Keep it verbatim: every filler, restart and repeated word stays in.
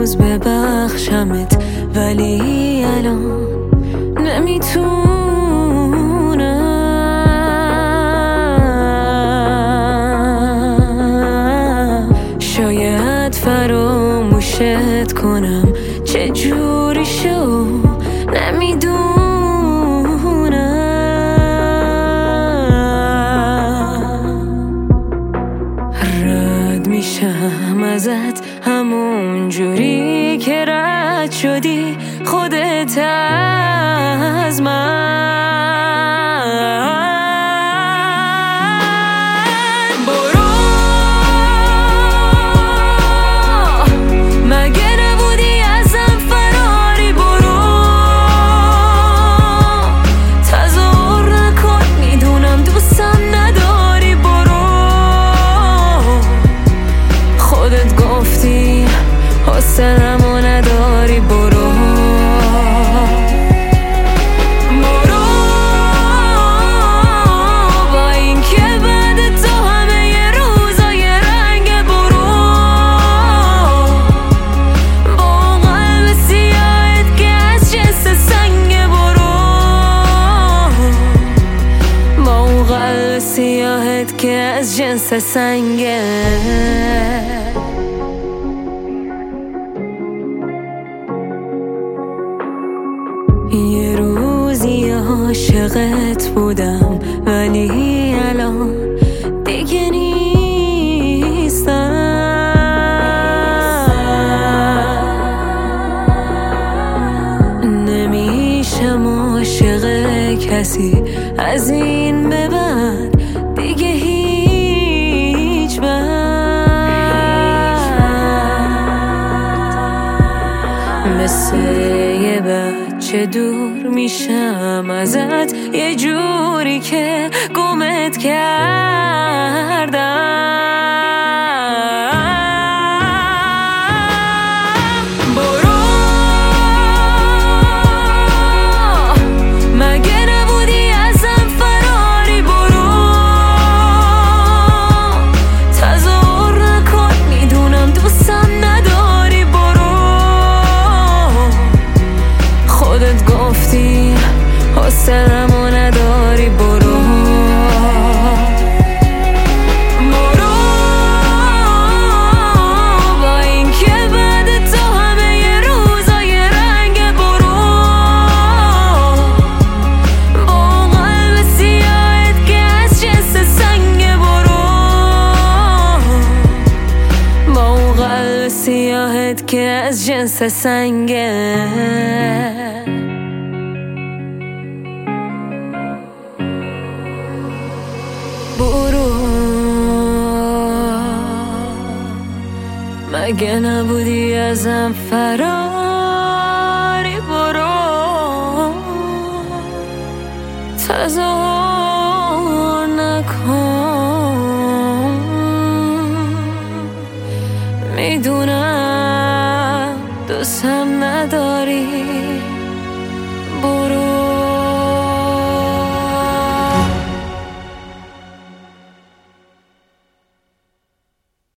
روز ببخشمت، ولی الان نمیتونم. شاید فراموشت کنم، چجوری شو نمیدونم. رد میشم ازت همون جوری که رد شدی خودت از من. حوصله‌مو نداری، برو برو. با این که بعد تو همه ی روزای رنگ، برو با قلب سیاهت که از جنس سنگ، برو با قلب سیاهت که از جنس سنگه. یه روزی عاشقت بودم، ولی الان دیگه نیستم. نمیشم عاشق کسی از این به بعد دیگه هیچ وقت. مثل یه بچه دور میشم ازت، یه جوری که گمت کردم. برو مگه نبودی ازم فراری، برو تظاهر نکن، میدونم دوستم نداری، برو خودت گفتی حوصله‌مو نداری، برو برو. با این که بعد تو همه ی روزای رنگ، برو با قلب سیاهت که از جنس سنگ، برو با قلب سیاهت که از جنس سنگه. برو مگه نبودی ازم فرار.